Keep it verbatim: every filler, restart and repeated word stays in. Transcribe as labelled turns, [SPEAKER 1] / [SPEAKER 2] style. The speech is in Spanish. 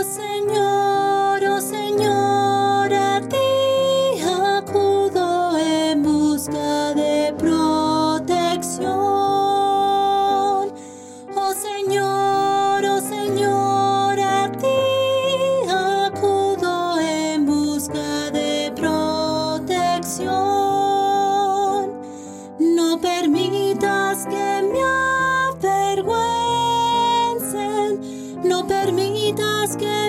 [SPEAKER 1] Señor, oh Señor, a ti acudo en busca de protección. Oh Señor, oh Señor, a ti acudo en busca de protección. No permitas que me avergüencen, no permitas que